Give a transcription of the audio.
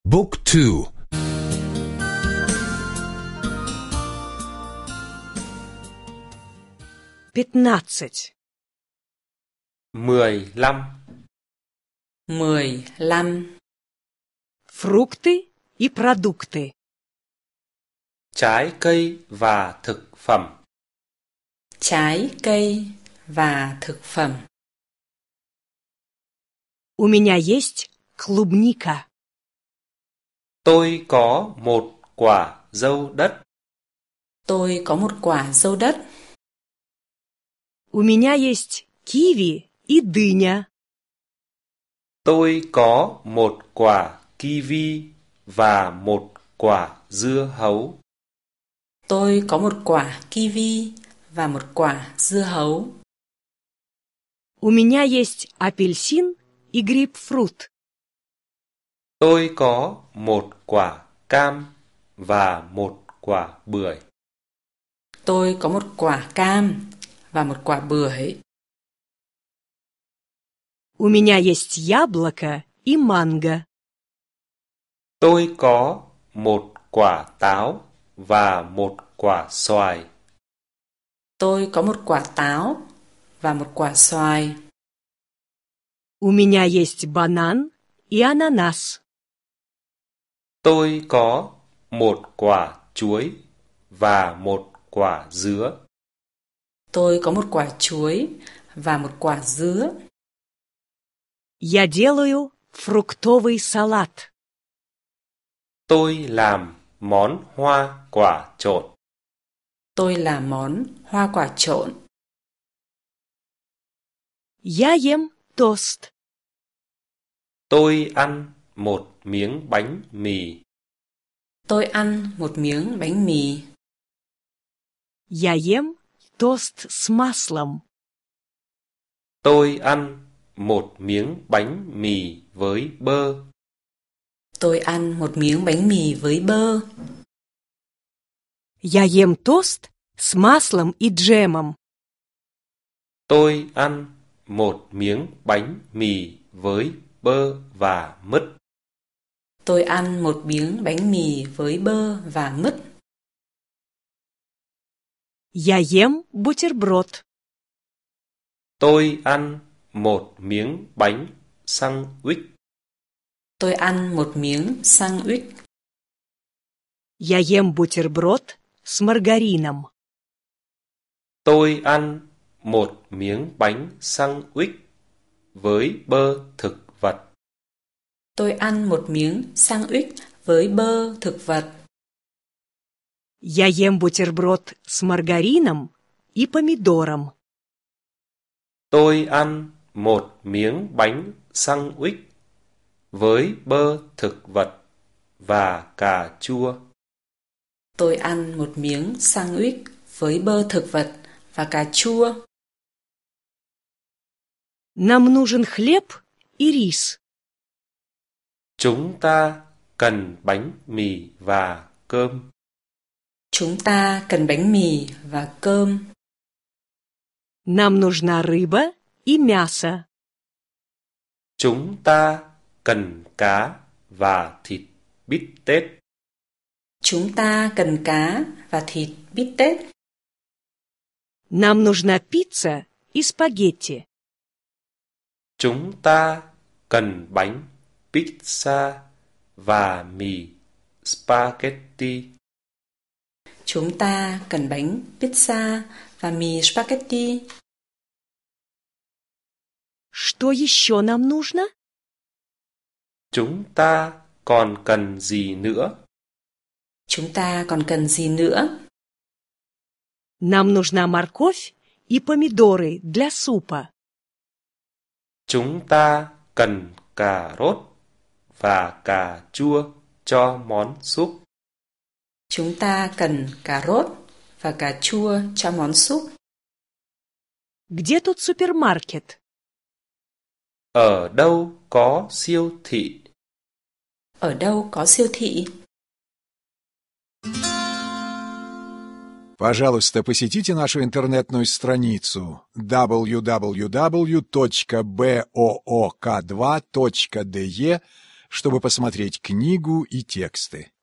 Book 2. 15. 15. 15. Фрукты и продукты. Trái cây và thực phẩm. Trái cây và thực phẩm. У меня есть клубника. Tôi có một quả dâu đất. Tôi có một quả dâu đất. У меня есть киви и дыня. Tôi có một quả kiwi và một quả dưa hấu. Tôi có một quả kiwi và một quả dưa hấu. У меня есть апельсин и грейпфрут. Tôi có một quả cam và một quả bưởi. Tôi có một quả cam và một quả bưởi. У меня есть яблоко и манго. Tôi có một quả táo và một quả xoài. Tôi có một quả táo và một quả xoài. У меня есть банан и ананас. Tôi có một quả chuối và một quả dứa. Tôi có một quả chuối và một quả dứa. Я делаю фруктовый салат. Tôi làm món hoa quả trộn. Tôi làm món hoa quả trộn. Я ем тост. Tôi ăn một miếng bánh mì. Tôi ăn một miếng bánh mì. Я ем тост с маслом. Tôi ăn một miếng bánh mì với bơ. Tôi ăn một miếng bánh mì với bơ. Я ем тост с маслом и джемом. Tôi ăn một miếng bánh mì với bơ và mứt. Tôi ăn một miếng bánh mì với bơ và mứt. Я ем бутерброд. Tôi ăn một miếng bánh sandwich. Tôi ăn một miếng sandwich. Я ем бутерброд с маргарином. Tôi ăn một miếng bánh sandwich với bơ thực vật. Tôi ăn một miếng sandwich với bơ thực vật. Я ем бутерброд с маргарином и помидором. Tôi ăn một miếng bánh sandwich với bơ thực vật và cà chua. Tôi ăn một miếng sandwich với bơ thực vật và cà chua. Нам нужен хлеб и рис. Chúng ta cần bánh mì và cơm. Chúng ta cần bánh mì và cơm. Нам нужна рыба и мясо. Chúng ta cần cá và thịt bít tết. Chúng ta cần cá và thịt bít tết. Нам нужна пицца и спагетти. Chúng ta cần bánh pizza và mì spaghetti. Chúng ta cần bánh pizza và mì spaghetti. Что еще нам нужно? Chúng ta còn cần gì nữa? Chúng ta còn cần gì nữa? Нам нужна морковь и помидоры для супа. Chúng ta cần cà rốt và cà chua cho món súp. Chúng ta cần cà rốt và cà chua cho món súp. Где тут супермаркет? Ở đâu có siêu thị? Ở đâu có siêu thị? Пожалуйста, посетите нашу интернетную страницу www.book2.de, чтобы посмотреть книгу и тексты.